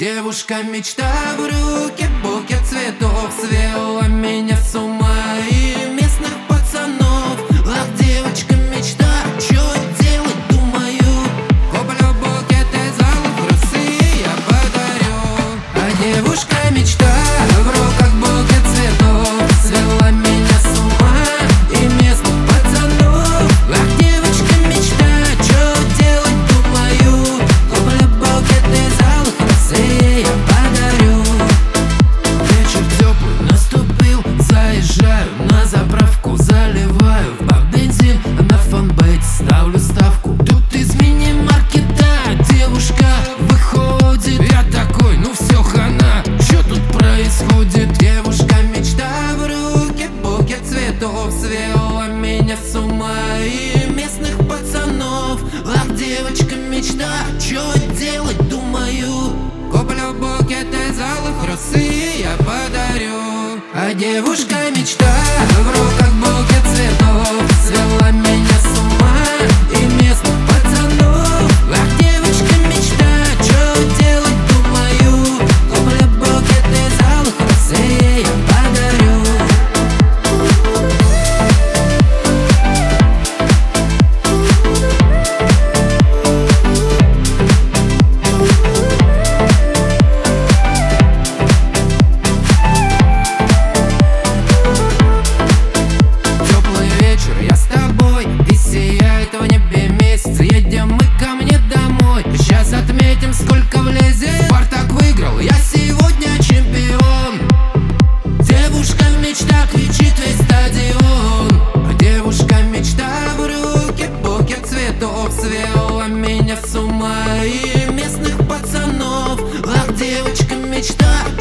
Девушка мечта в руке, букет цветов свела меня с ума и местных пацанов. Ах, девочка мечта, чё делать, думаю. Куплю букет из алых роз и я подарю. А девушка мечта в руках букет цветов свела меня с ума и местных пацанов. Ах, девочка мечта, чё делать, думаю. Куплю букет из алых роз и я подарю. Вечер теплый наступил, заезжаю на заправку, заливаю в бензин, на фанбейт ставлю ставку. Тут из мини-маркета девушка выходит, я такой, ну все хана, что тут происходит? Девушка мечта в руке, букет цветов свела меня с ума и местных пацанов. Ах, девочка мечта, что делать, думаю. Куплю букет из алых роз и я подарю. А девушка мечта в руках букет цветов свела меня с ума и местных пацанов. Ах, девочка мечта, что делать, думаю. Куплю букет из алых роз и я подарю. Сейчас отметим, сколько влезет. Спартак выиграл, я сегодня чемпион. Девушка мечта, кричит весь стадион. Девушка мечта в руке, букет цветов свела меня с ума и местных пацанов. Ах, девочка мечта,